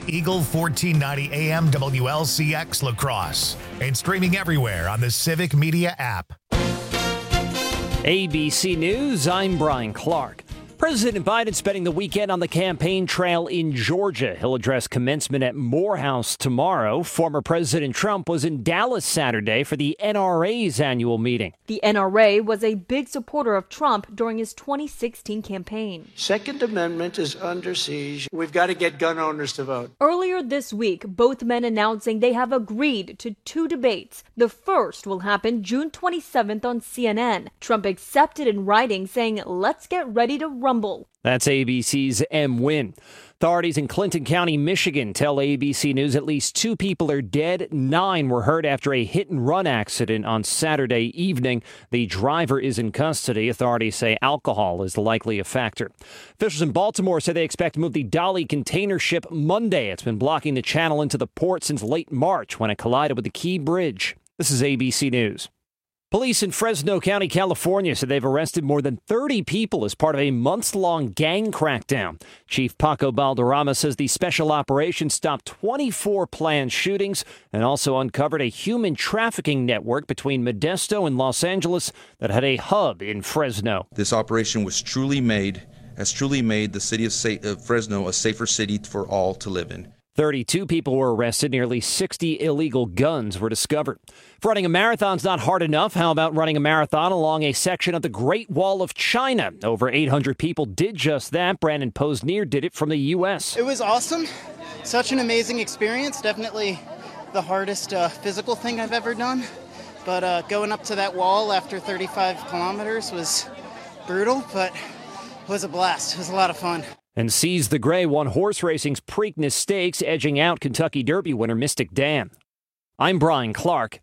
Eagle 1490 AM WLCX La Crosse, and streaming everywhere on the Civic Media app. ABC News, I'm Brian Clark. President Biden spending the weekend on the campaign trail in Georgia. He'll address commencement at Morehouse tomorrow. Former President Trump was in Dallas Saturday for the NRA's annual meeting. The NRA was a big supporter of Trump during his 2016 campaign. Second Amendment is under siege. We've got to get gun owners to vote. Earlier this week, both men announcing they have agreed to 2 debates. The first will happen June 27th on CNN. Trump accepted in writing, saying, "Let's get ready to rumble." That's ABC's M. Wynn. Authorities in Clinton County, Michigan tell ABC News at least 2 people are dead. 9 were hurt after a hit-and-run accident on Saturday evening. The driver is in custody. Authorities say alcohol is likely a factor. Officials in Baltimore say they expect to move the Dolly container ship Monday. It's been blocking the channel into the port since late March when it collided with the Key Bridge. This is ABC News. Police in Fresno County, California, said they've arrested more than 30 people as part of a months-long gang crackdown. Chief Paco Balderrama says the special operation stopped 24 planned shootings and also uncovered a human trafficking network between Modesto and Los Angeles that had a hub in Fresno. This operation has truly made the city of Fresno a safer city for all to live in. 32 people were arrested. Nearly 60 illegal guns were discovered. If running a marathon's not hard enough, how about running a marathon along a section of the Great Wall of China? Over 800 people did just that. Brandon Posnier did it from the U.S. It was awesome. Such an amazing experience. Definitely the hardest physical thing I've ever done. But going up to that wall after 35 kilometers was brutal, but it was a blast. It was a lot of fun. And Seize the Gray won horse racing's Preakness Stakes, edging out Kentucky Derby winner Mystic Dan. I'm Brian Clark,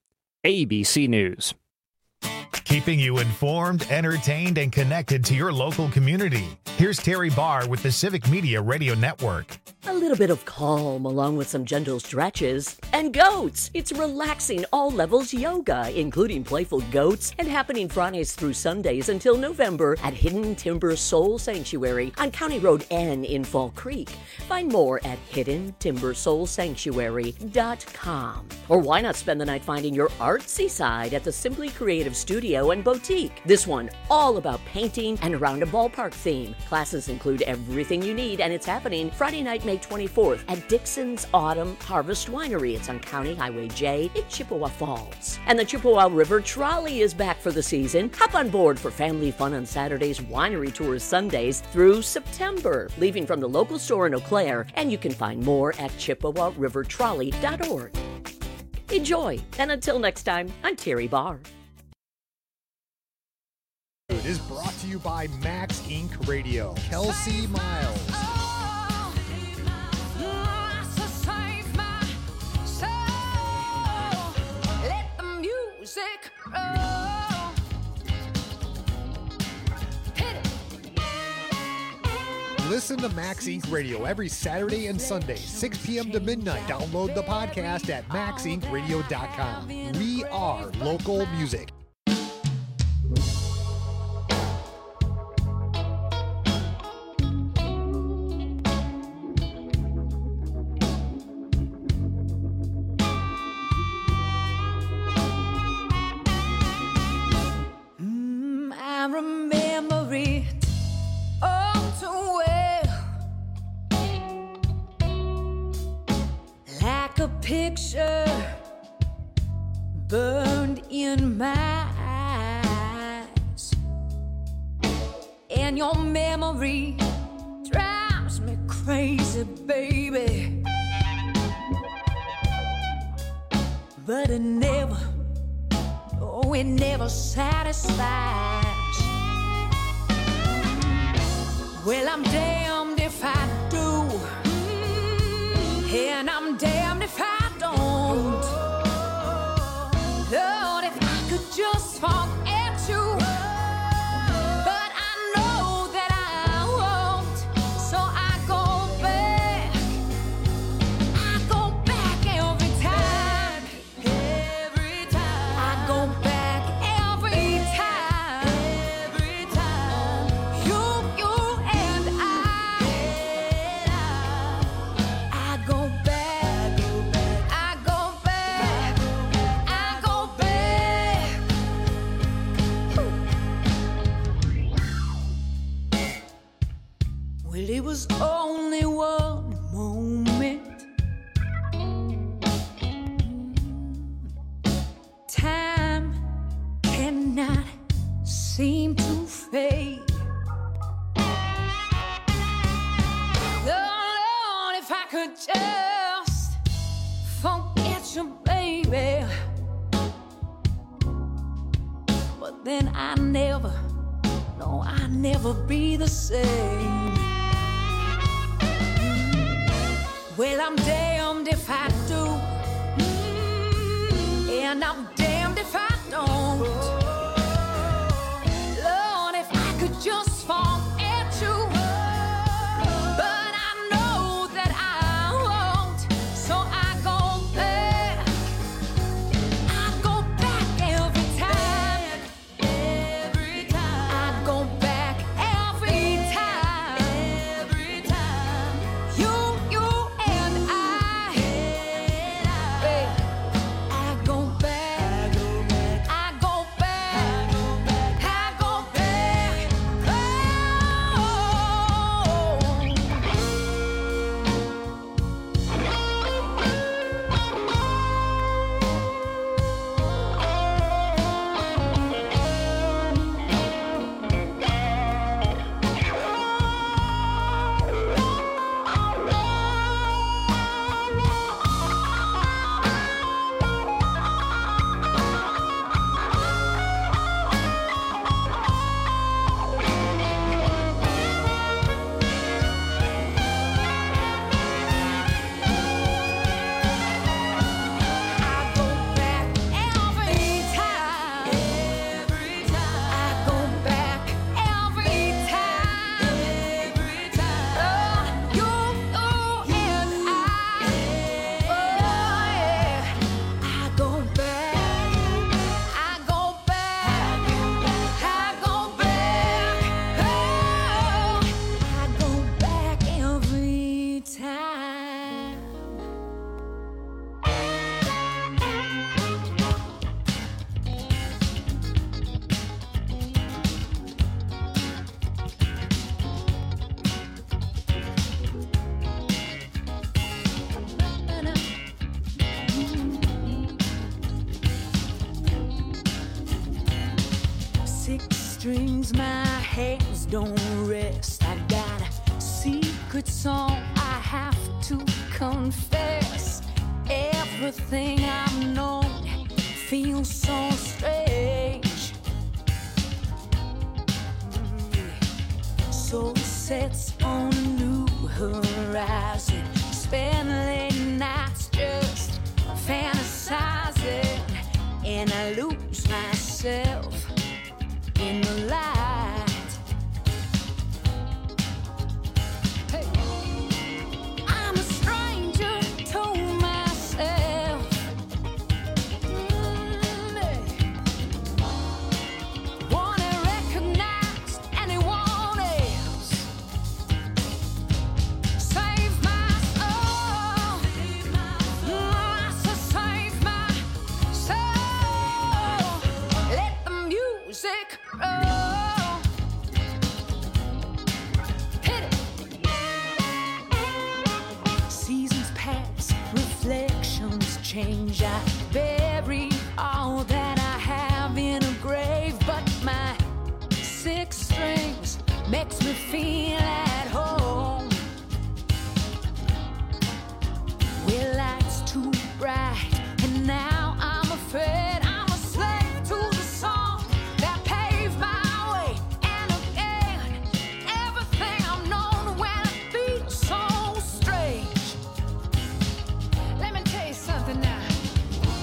ABC News. Keeping you informed, entertained, and connected to your local community. Here's Terry Barr with the Civic Media Radio Network. A little bit of calm along with some gentle stretches. And goats! It's relaxing all levels yoga, including playful goats, and happening Fridays through Sundays until November at Hidden Timber Soul Sanctuary on County Road N in Fall Creek. Find more at hiddentimbersoulsanctuary.com. Or why not spend the night finding your artsy side at the Simply Creative Studio and Boutique? This one all about painting and around a ballpark theme. Classes include everything you need, and it's happening Friday night, May 24th at Dixon's Autumn Harvest Winery. It's on County Highway J in Chippewa Falls. And the Chippewa River Trolley is back for the season. Hop on board for family fun on Saturdays, winery tours Sundays through September, leaving from the local store in Eau Claire, and you can find more at ChippewaRiverTrolley.org. Enjoy, and until next time, I'm Terry Barr. It is brought to you by Max Inc. Radio. Kelsey Miles. Listen to Max Inc. Radio every Saturday and Sunday, 6 p.m. to midnight. Download the podcast at maxincradio.com. We are local music. I remember it all too well, like a picture burned in my eyes, and your memory drives me crazy, baby, but it never satisfies. Well, I'm damned if I do, and I'm damned if I don't. Lord, if I could just forget you, but I know that I won't, so I go back every time. I go back every time. You and I could just forget you, baby. But then I never be the same. Well, I'm damned if I do, and I'm damned if I don't. Lord, if I could just forget you, but I know that I won't, so I go back. I go back every time. Every time. I go back every time. Every time. You and I. Hey, I go back. I go back. I go back. Strings, my hands don't rest. I got a secret song I have to confess. Everything I've known feels so strange. So it sets on a new horizon. Spend late nights just fantasizing, and I lose myself in the light. Hey. I'm a stranger to myself. Wanna recognize anyone else. Save my soul. I said save my soul. Let the music roll. Hit it. Seasons pass, reflections change. I bury all that I have in a grave, but my six strings makes me feel at home. Well, light's too bright, and now I'm afraid I'm a slave to the song that paved my way. And again, everything I've known when it feels so strange. Let me tell you something now.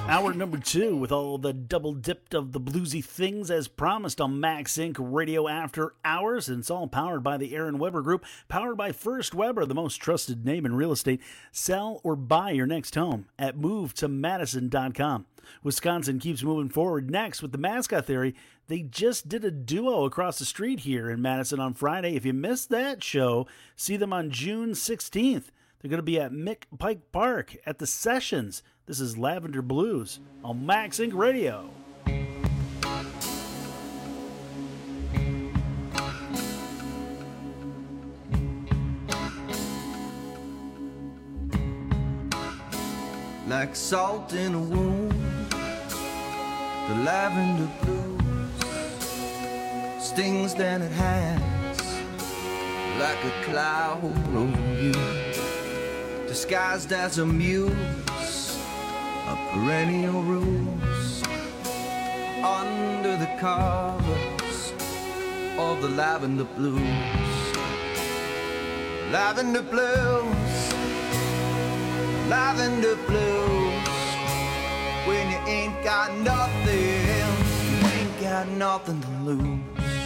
Hour number 2 with all the double dipped of the bluesy things as promised on Max Inc. Radio After Hours. And it's all powered by the Aaron Weber Group, powered by First Weber, the most trusted name in real estate. Sell or buy your next home at movetomadison.com. Wisconsin keeps moving forward. Next, with the Mascot Theory, they just did a duo across the street here in Madison on Friday. If you missed that show, see them on June 16th. They're going to be at Mick Pike Park at the Sessions. This is Lavender Blues on Max Inc. Radio. Like salt in a wound, the lavender blues stings than it has, like a cloud over you, disguised as a muse, a perennial ruse, under the covers of the lavender blues. Lavender blues, lavender blues. When you ain't got nothing, you ain't got nothing to lose.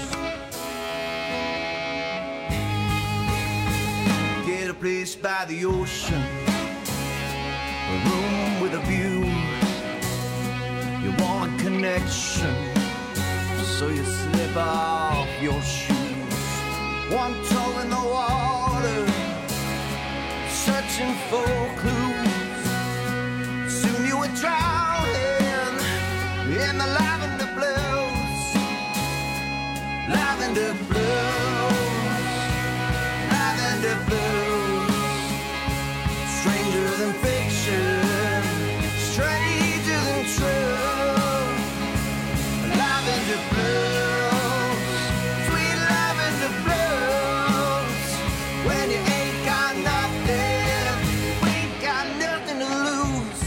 Get a place by the ocean, a room with a view. You want a connection, so you slip off your shoes. One toe in the water, searching for clues. Soon you were drowning in the lavender blues. Lavender blues, lavender blues. Stranger than fiction, stranger than true. Lavender blues, sweet lavender blues. When you ain't got nothing, you ain't got nothing to lose.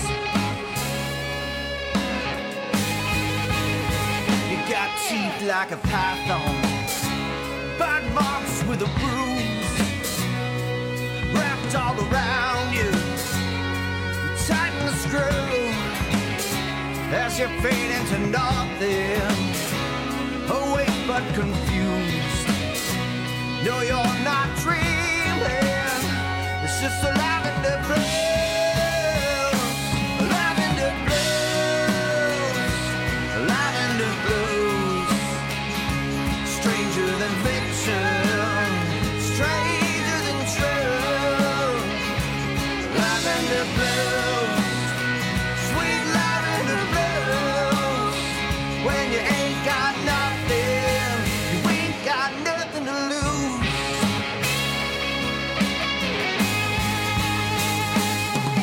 You got teeth like a python, bite marks with a bruise, wrapped all around you. Tighten the screw as you fade into nothing, awake but confused. No, you're not dreaming, it's just a lavender blues. Lavender blues, lavender blues. Stranger than fiction, stranger than true. Lavender blues, sweet lavender blues. When you ain't got nothing, you ain't got nothing to lose.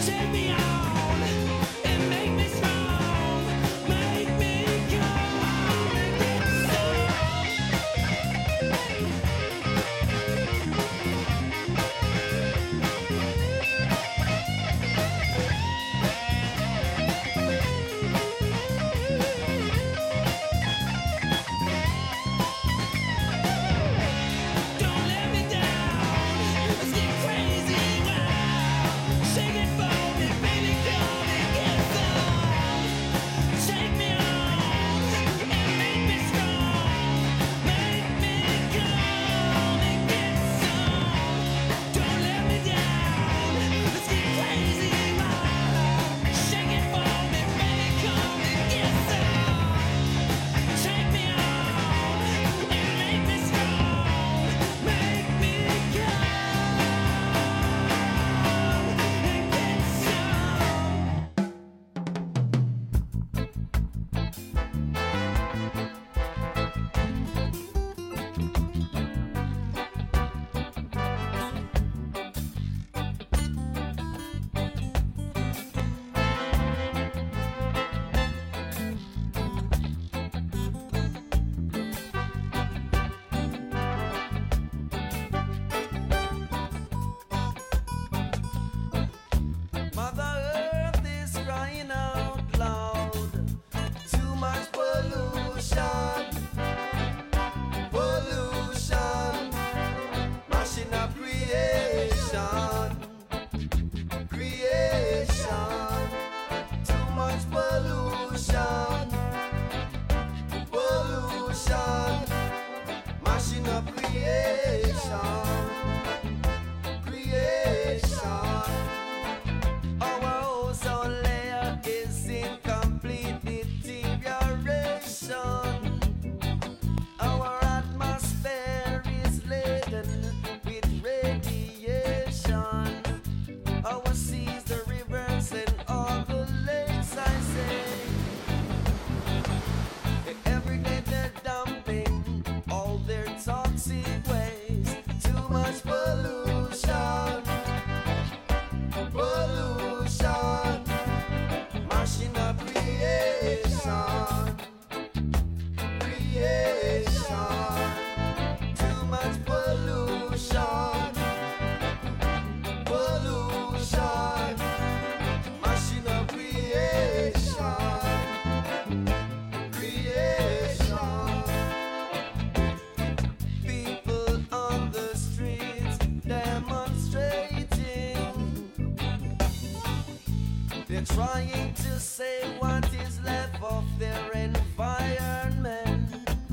trying to save what is left of their environment.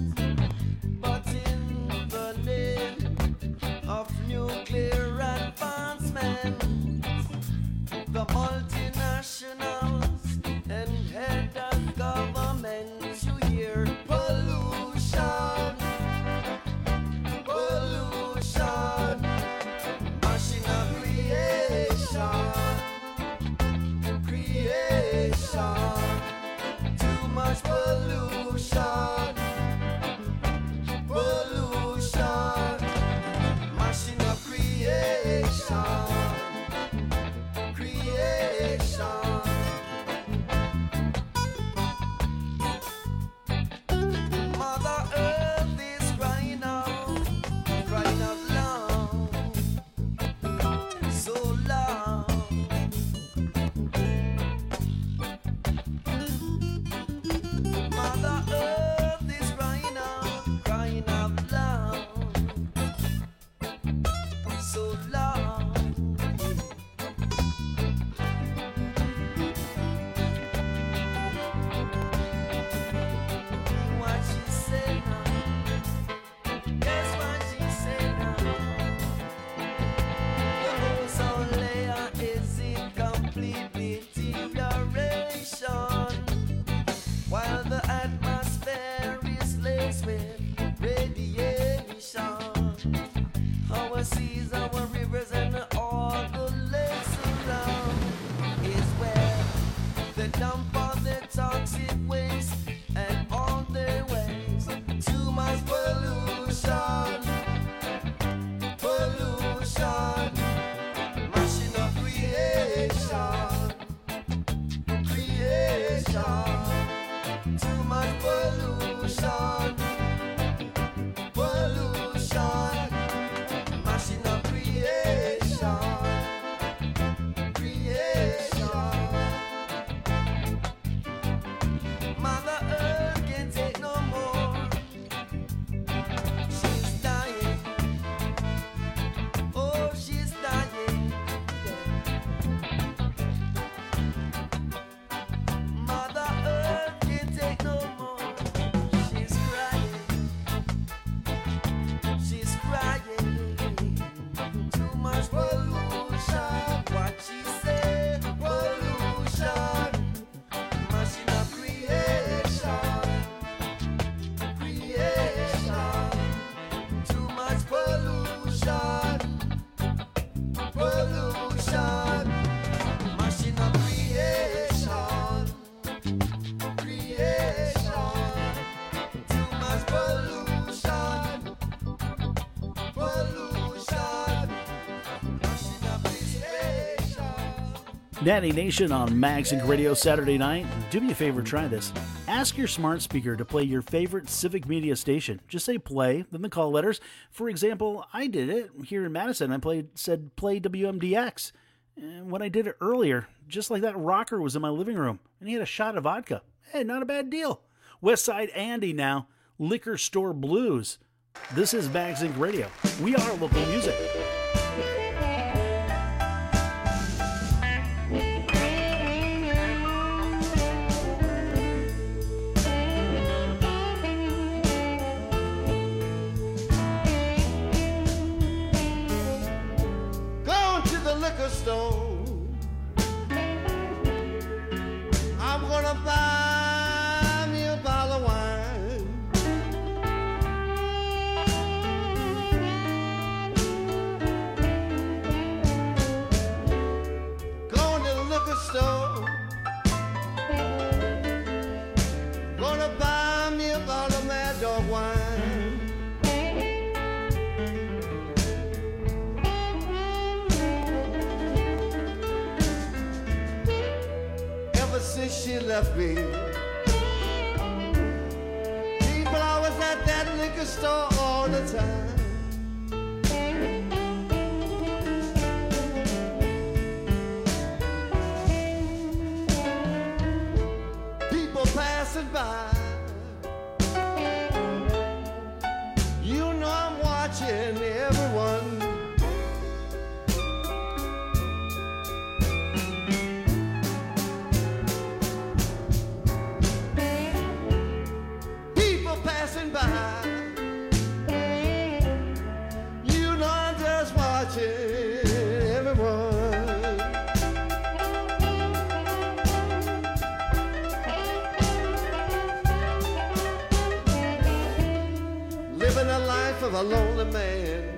But in the name of nuclear advancement, the multinationals and head of governments, you hear pollution, pollution, machine of creation. Too much pollution, pollution, machine of creation, creation. Mother Earth is crying out long, so long. Mother Earth is crying out loud, so loud. What she say now? Guess what she say now? The ozone layer is in complete deterioration, while the atmosphere is laced with radiation. Our seas, our rivers, and all the lakes around is where they dump all their toxic waste and all their waste. Too much pollution, pollution, machine of creation. Natty Nation on Max Inc. Radio Saturday night. Do me a favor, try this. Ask your smart speaker to play your favorite Civic Media station. Just say play, then the call letters. For example, I did it here in Madison. I said play WMDX. And when I did it earlier, just like that, rocker was in my living room, and he had a shot of vodka. Hey, not a bad deal. Westside Andy now, Liquor Store Blues. This is Max Inc. Radio. We are local music. Store. I'm gonna buy me a bottle of wine. Going to the liquor store. Gonna buy me a bottle of Mad Dog wine. Since she left me, people always at that liquor store all the time. People passing by, you know I'm watching everyone. Passing by, you know I'm just watching everyone. Living a life of a lonely man.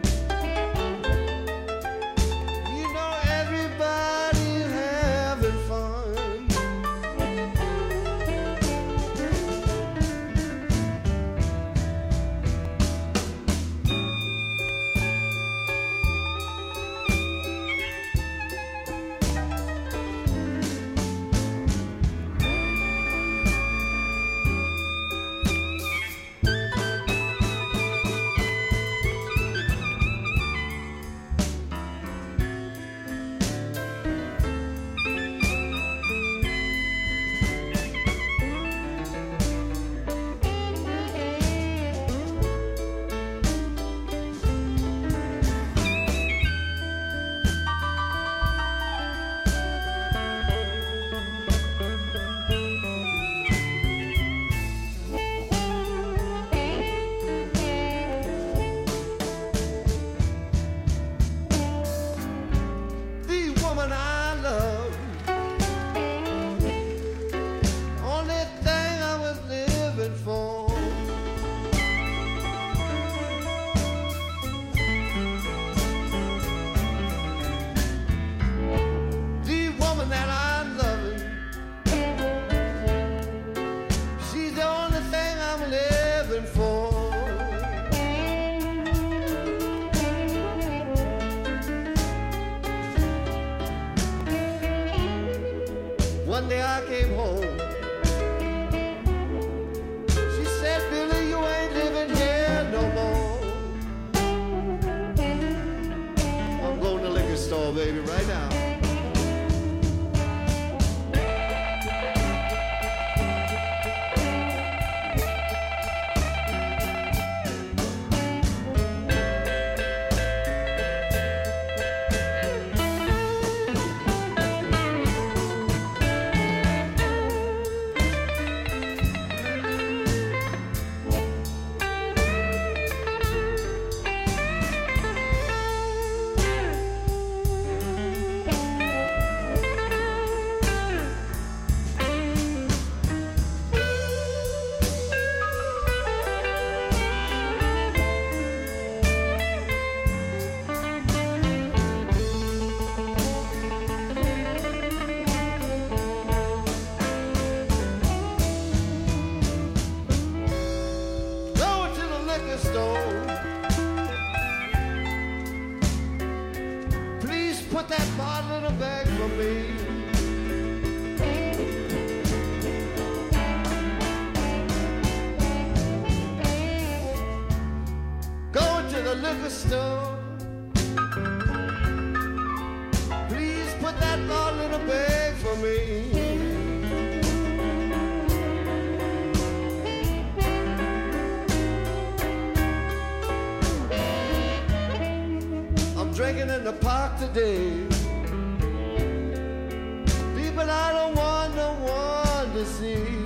You know everybody's having fun. One day I came home. She said, Billy, you ain't living here no more. I'm going to the liquor store, baby, right now. drinking in the park today. People I don't want no one to see.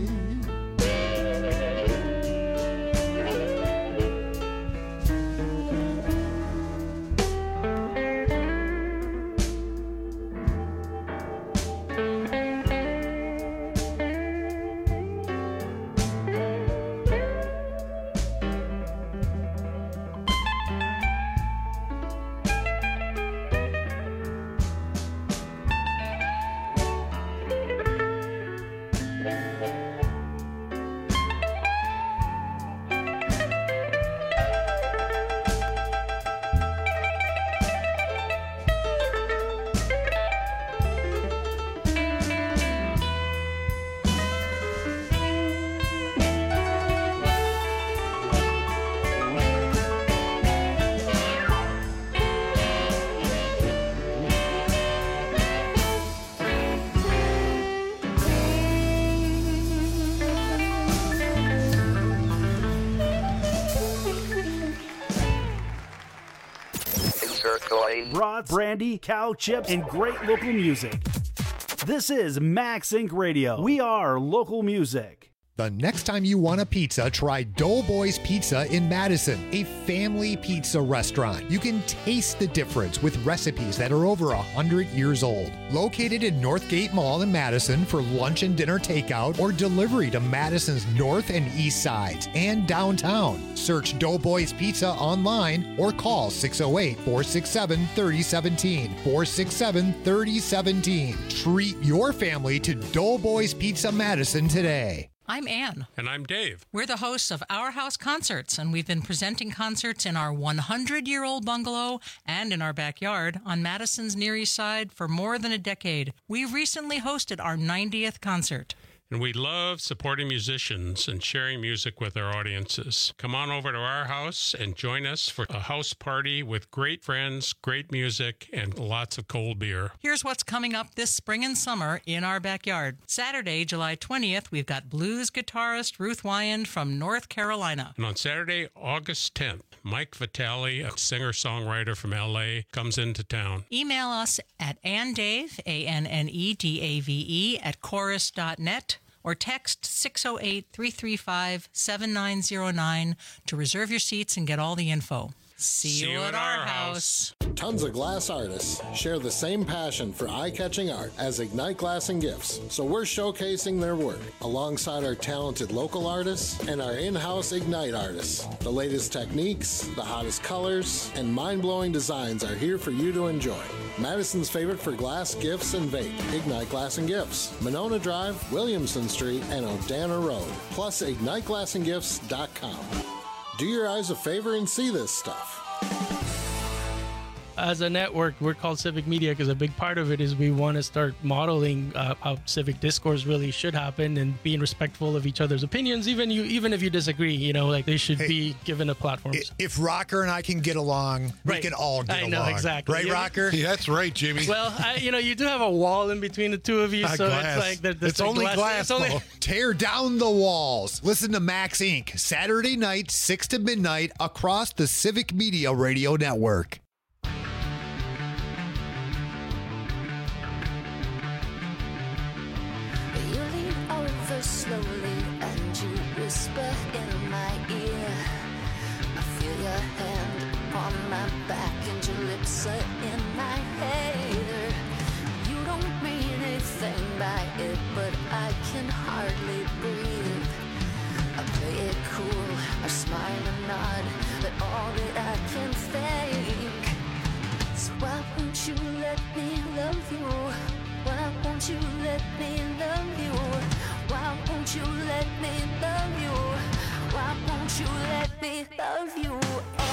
Broad, brandy, cow chips, and great local music. This is Max Inc. Radio. We are local music. The next time you want a pizza, try Doughboys Pizza in Madison, a family pizza restaurant. You can taste the difference with recipes that are over 100 years old. Located in Northgate Mall in Madison for lunch and dinner takeout or delivery to Madison's north and east sides and downtown. Search Doughboys Pizza online or call 608-467-3017. 467-3017. Treat your family to Doughboys Pizza Madison today. I'm Ann. And I'm Dave. We're the hosts of Our House Concerts, and we've been presenting concerts in our 100-year-old bungalow and in our backyard on Madison's Near East Side for more than a decade. We recently hosted our 90th concert. And we love supporting musicians and sharing music with our audiences. Come on over to our house and join us for a house party with great friends, great music, and lots of cold beer. Here's what's coming up this spring and summer in our backyard. Saturday, July 20th, we've got blues guitarist Ruth Wyand from North Carolina. And on Saturday, August 10th, Mike Vitale, a singer-songwriter from L.A., comes into town. Email us at annedave, ANNEDAVE, at chorus.net. or text 608-335-7909 to reserve your seats and get all the info. See you at our house. Tons of glass artists share the same passion for eye-catching art as Ignite Glass and Gifts, so we're showcasing their work alongside our talented local artists and our in-house Ignite artists. The latest techniques, the hottest colors, and mind-blowing designs are here for you to enjoy. Madison's favorite for glass, gifts, and vape, Ignite Glass and Gifts, Monona Drive, Williamson Street, and O'Dana Road, plus IgniteGlassandGifts.com. Do your eyes a favor and see this stuff. As a network, we're called Civic Media because a big part of it is we want to start modeling how civic discourse really should happen and being respectful of each other's opinions, even if you disagree. You know, like they should be given a platform. If Rocker and I can get along, we can all get along. I know, exactly. Right, Rocker? Yeah, that's right, Jimmy. Well, you do have a wall in between the two of you, so glass. it's like it's only glass. Tear down the walls. Listen to Max Inc. Saturday night, 6 to midnight, across the Civic Media Radio Network. Slowly, and you whisper in my ear. I feel your hand upon my back, and your lips are in my hair. You don't mean anything by it, but I can hardly breathe. I play it cool, I smile and nod, but all that I can think is, why won't you let me love you? Why won't you let me love you? Why won't you let me love you? Why won't you let me love you? Oh.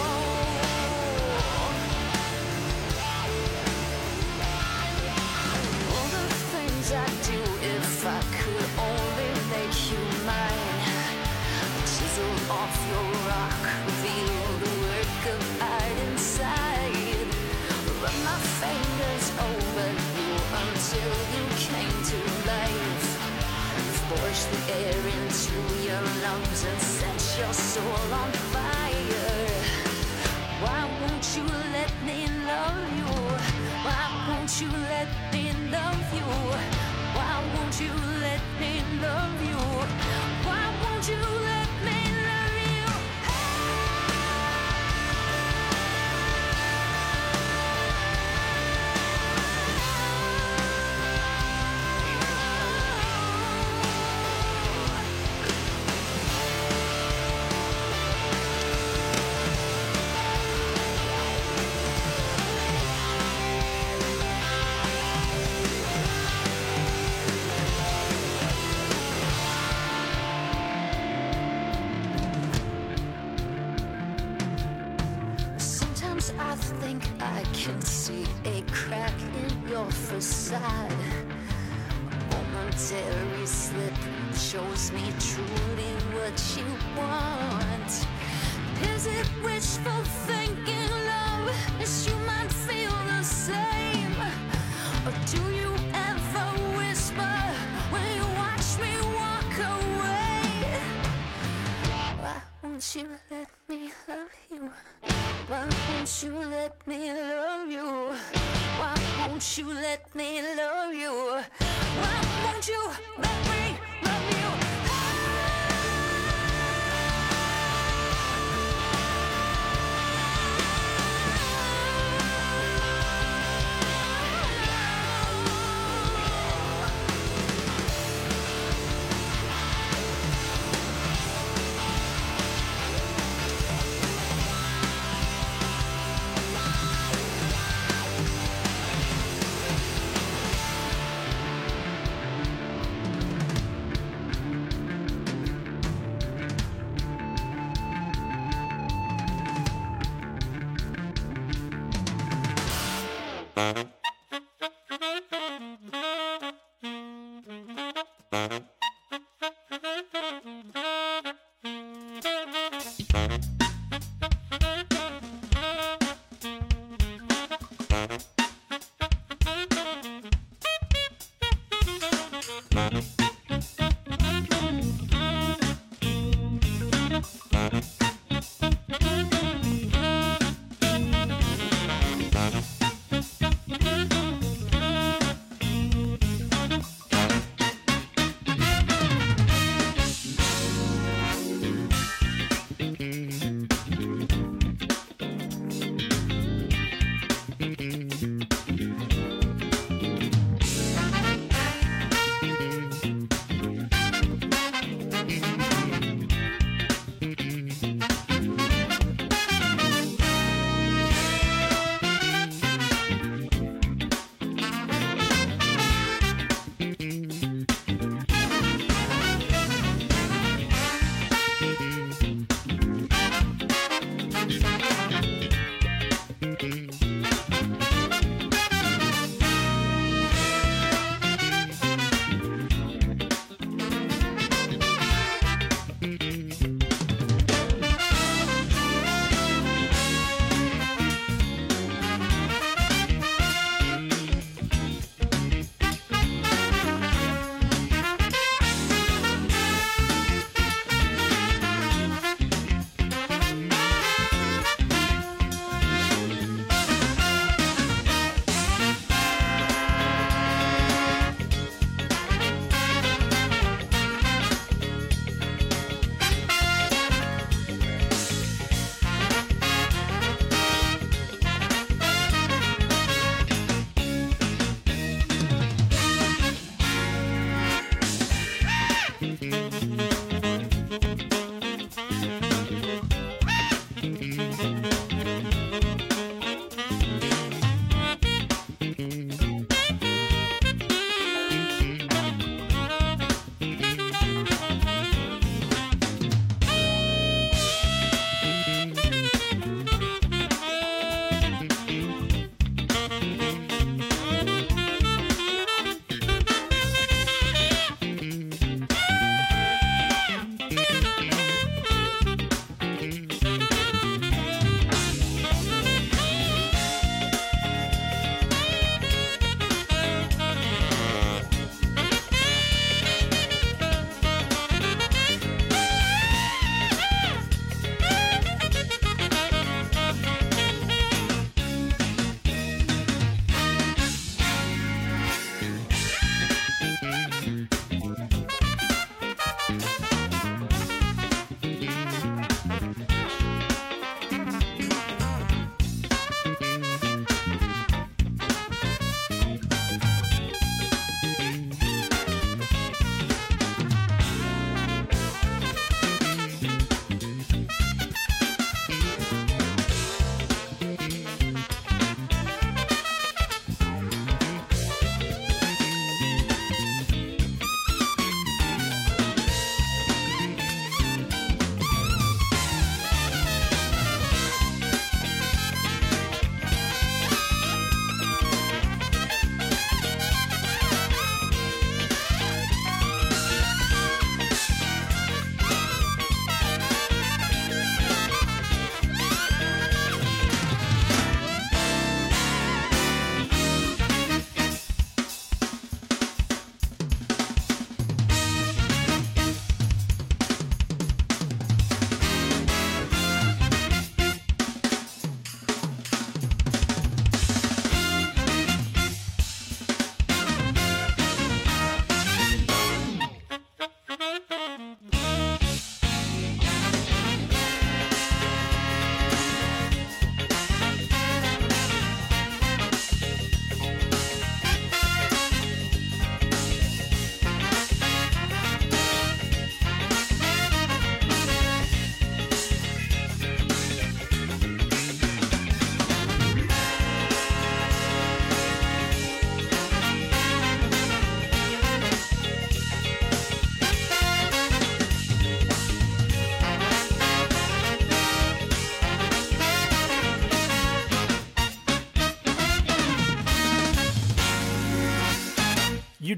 All the things I'd do if I could only make you mine. Chisel off your rock, reveal the work of art inside. Run my fingers over you until you came to life. Force the air into your lungs and set your soul on fire. Why won't you let me love you? Why won't you let me love you? Why won't you let me love you? Why won't you let me love you? Sometimes I think I can see a crack in your facade. A momentary slip shows me truly what you want. Is it wishful thinking, love? Is you might feel the same? Or do you ever whisper when you watch me walk away? Why won't you let me love you? Why won't you let me love you? Why won't you let me love you? Why won't you let me love you?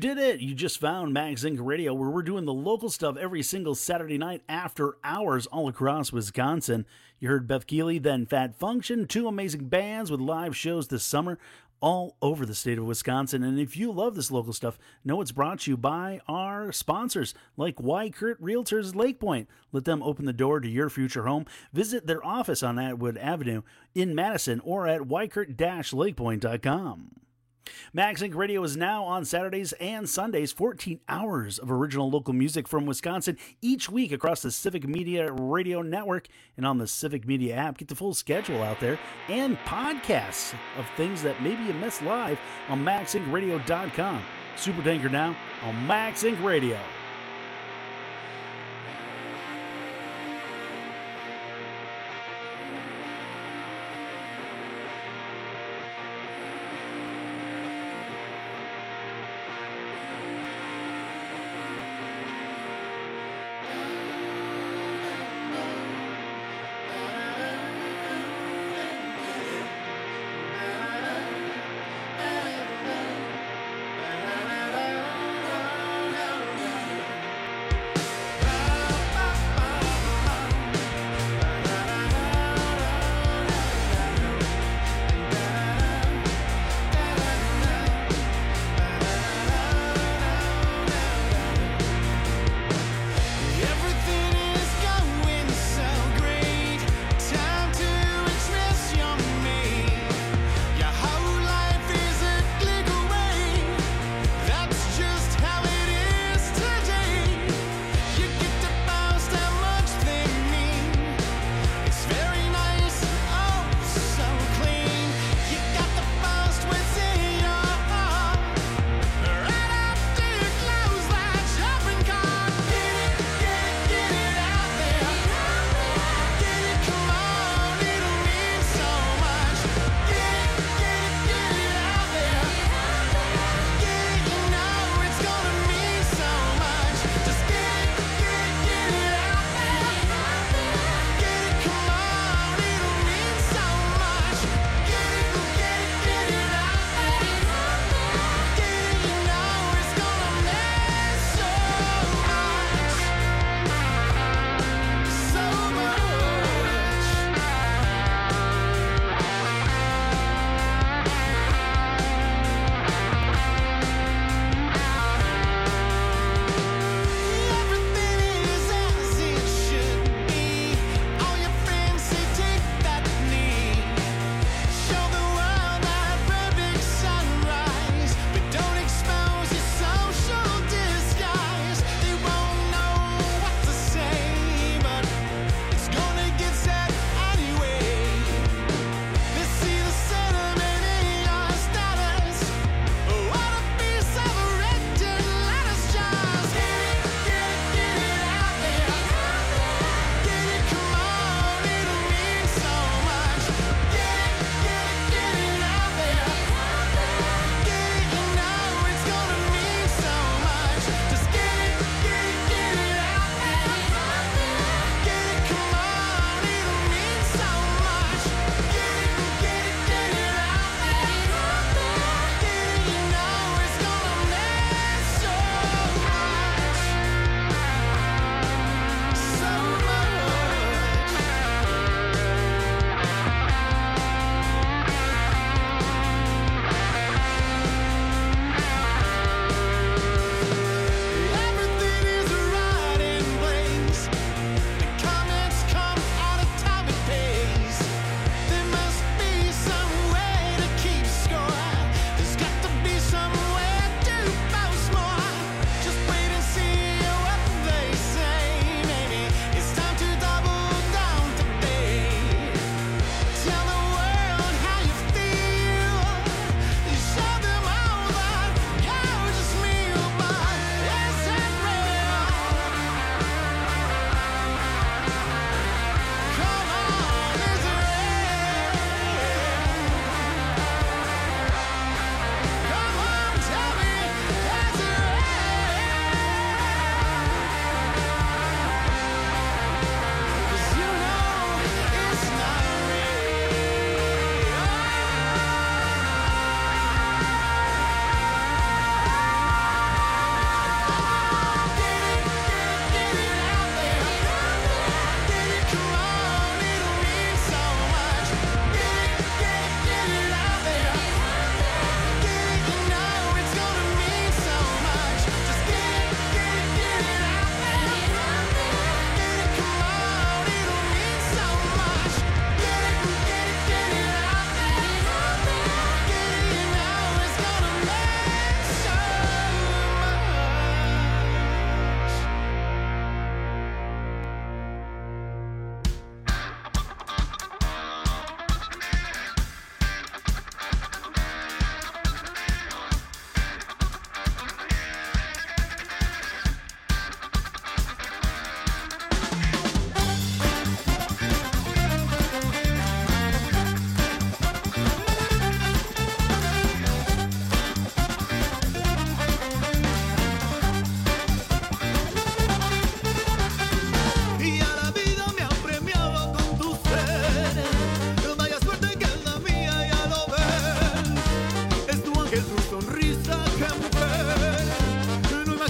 did it! You just found Max Inc. Radio, where we're doing the local stuff every single Saturday night after hours all across Wisconsin. You heard Beth Keeley, then Fat Function, two amazing bands with live shows this summer all over the state of Wisconsin. And if you love this local stuff, know it's brought to you by our sponsors like Wykert Realtors Lake Point. Let them open the door to your future home. Visit their office on Atwood Avenue in Madison or at wykert-lakepoint.com. Max Inc. Radio is now on Saturdays and Sundays, 14 hours of original local music from Wisconsin each week across the Civic Media Radio Network and on the Civic Media app. Get the full schedule out there and podcasts of things that maybe you missed live on maxincradio.com. Super Tanker now on Max Inc. Radio.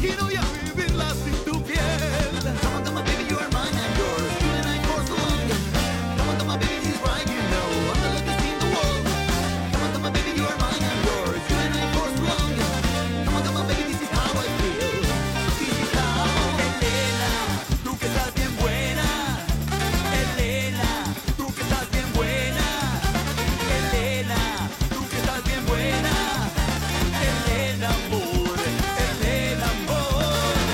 imagino ya vivirla sin tu piel. Come on, baby, you are mine and yours. You and I for so long. Come on, baby, he's right, you know. I'm the luckiest in the world. Come on, baby, you are mine and yours. You and I for so long. Come on, baby, this is how I feel. This is how. Elena, tú que estás bien buena. Elena, tú que estás bien buena. Elena, tú que estás bien buena. Elena, amor. Elena, amor.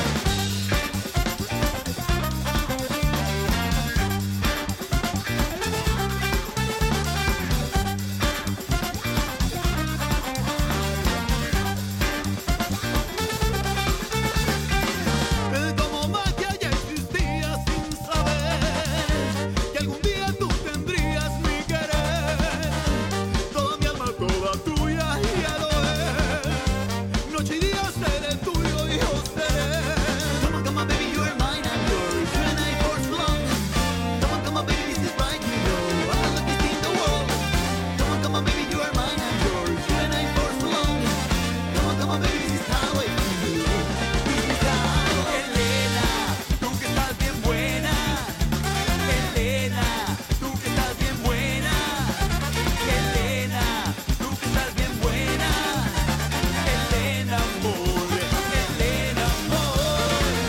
Como magia ya existía sin saber que algún día tú tendrías mi querer. Toda mi alma, toda tuya, ya lo es. Noche y día seré tuyo y yo seré. Come on, baby, you are mine and yours. You and I for so long. Come on, baby, this is right, you know. I'm the luckiest in the world. Come on, baby, you are mine and yours. You and I for so long. Come on, baby, this is how I feel. This is how. Elena, tú que estás bien buena. Elena, tú que estás bien buena. Elena, tú que estás bien buena. Elena, amor. Elena, amor.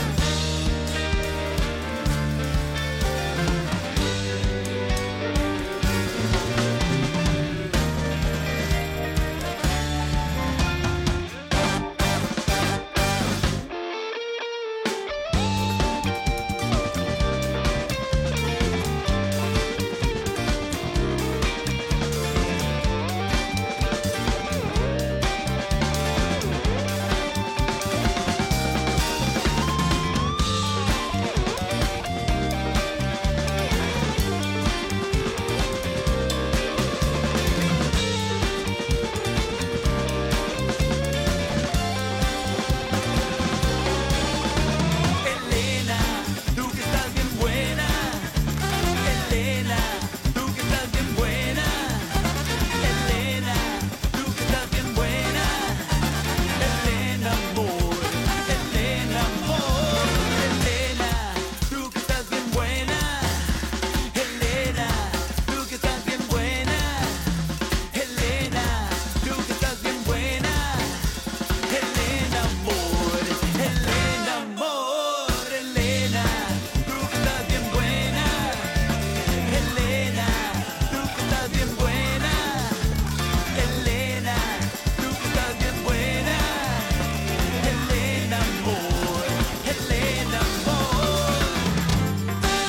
Elena, tú que estás bien buena. Elena, tú que estás bien buena. Elena, tú que estás bien buena. Elena, amor. Elena, amor. Elena, tú que estás bien buena. Elena, tú que estás bien buena. Elena, tú que estás bien buena. Elena, amor. Elena, amor. Elena, tú que estás bien buena. Elena, tú que estás bien buena. Elena, tú que estás bien buena. Elena, amor. Elena, amor.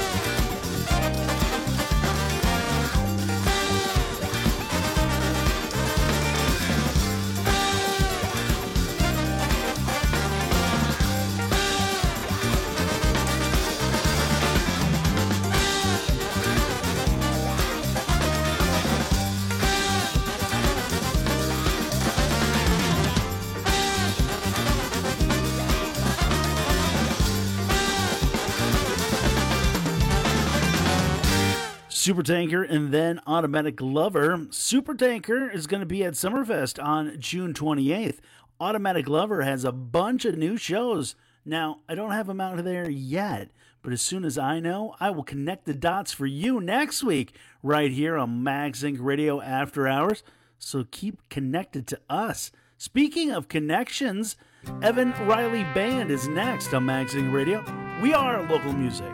Supertanker and then Automatic Lover. Supertanker is going to be at Summerfest on June 28th. Automatic Lover has a bunch of new shows. Now, I don't have them out there yet, but as soon as I know, I will connect the dots for you next week right here on Max Inc. Radio After Hours. So keep connected to us. Speaking of connections, Evan Riley Band is next on Max Inc. Radio. We are local music.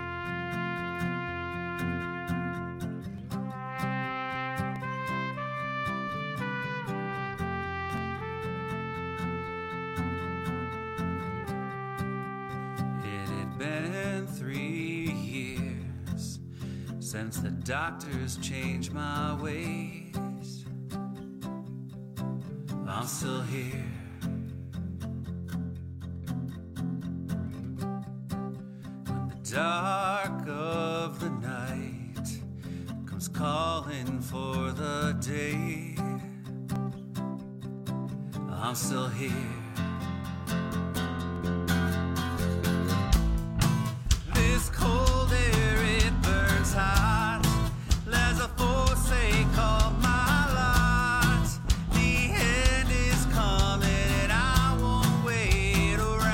It had been 3 years since the doctors changed my ways. I'm still here. When the dark of the night comes calling for the day, I'm still here. This cold air, it burns hot. There's a force they call my lot. The end is coming and I won't wait around.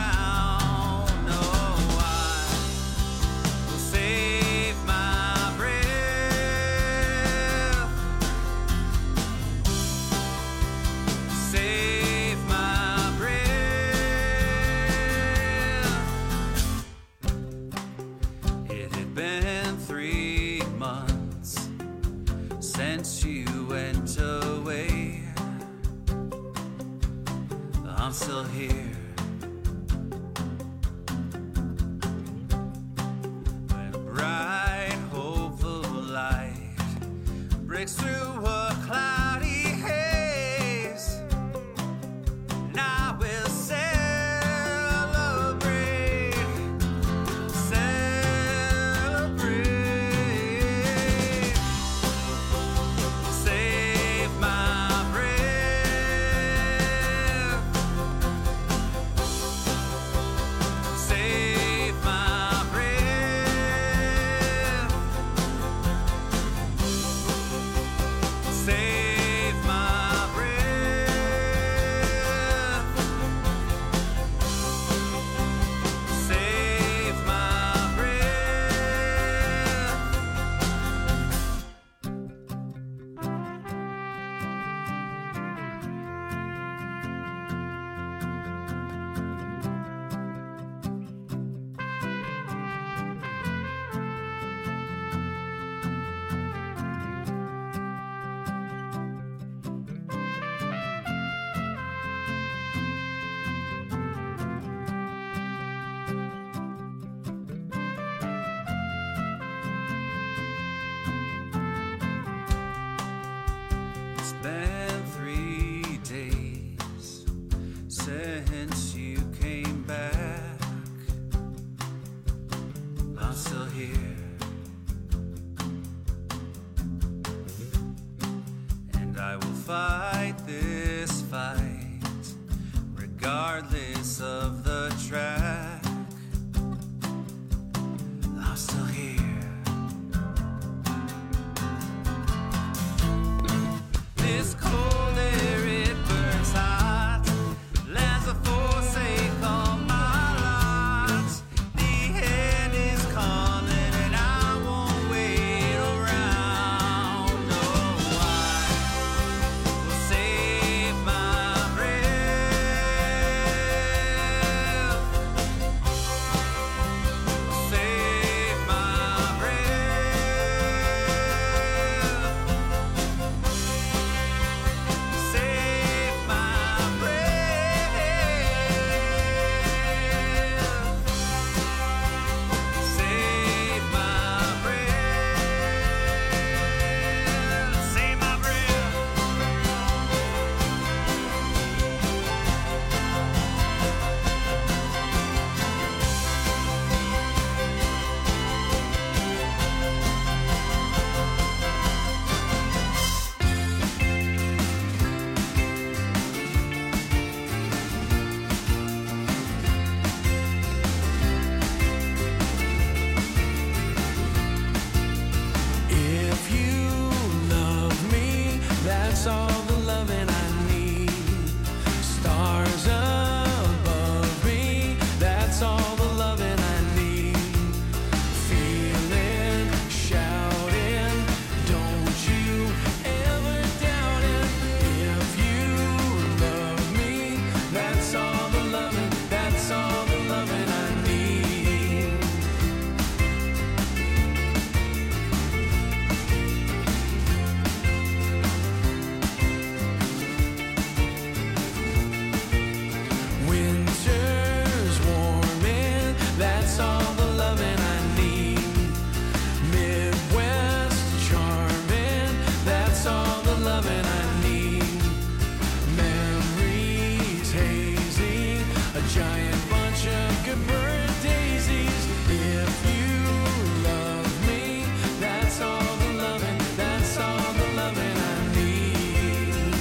bunch of good bird daisies. If you love me, that's all the loving, that's all the loving I need.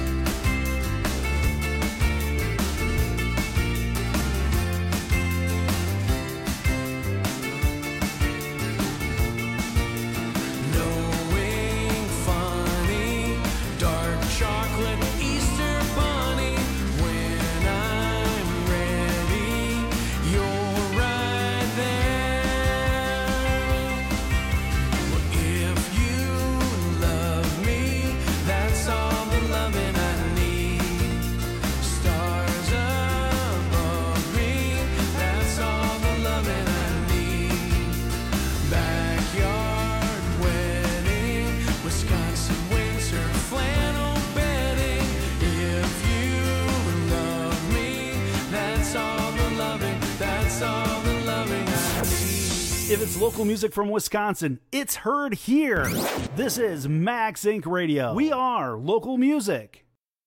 Knowing funny, dark chocolate Easter bunny. When I'm ready, you're right there. Well, if you love me, that's all the loving I need. Stars above me, that's all the loving I need. Backyard wedding, Wisconsin winter flannel bedding. If you love me, that's all the loving, that's all the loving I need. If it's local music from Wisconsin, it's heard here. This is Max Inc. Radio. We are local music.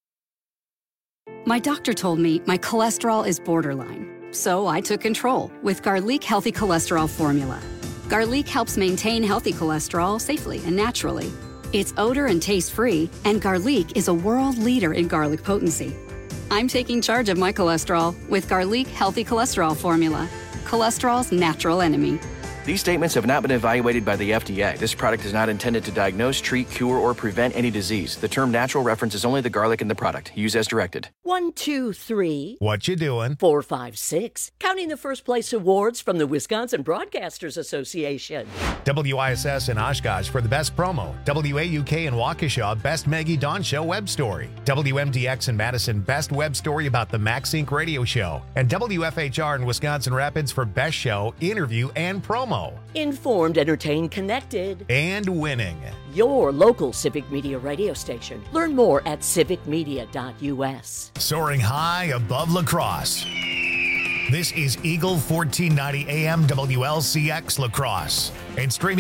My doctor told me my cholesterol is borderline, so I took control with Garlic Healthy Cholesterol Formula. Garlic helps maintain healthy cholesterol safely and naturally. It's odor and taste-free, and Garlic is a world leader in garlic potency. I'm taking charge of my cholesterol with Garlic Healthy Cholesterol Formula, cholesterol's natural enemy. These statements have not been evaluated by the FDA. This product is not intended to diagnose, treat, cure, or prevent any disease. The term natural references only the garlic in the product. Use as directed. 1, 2, 3. What you doing? 4, 5, 6. Counting the first place awards from the Wisconsin Broadcasters Association. WISS in Oshkosh for the best promo. WAUK in Waukesha, best Maggie Dawn Show web story. WMDX in Madison, best web story about the Max Inc. radio show. And WFHR in Wisconsin Rapids for best show, interview, and promo. Informed, entertained, connected. And winning. Your local Civic Media radio station. Learn more at civicmedia.us. Soaring high above La Crosse. This is Eagle 1490 AM WLCX La Crosse and streaming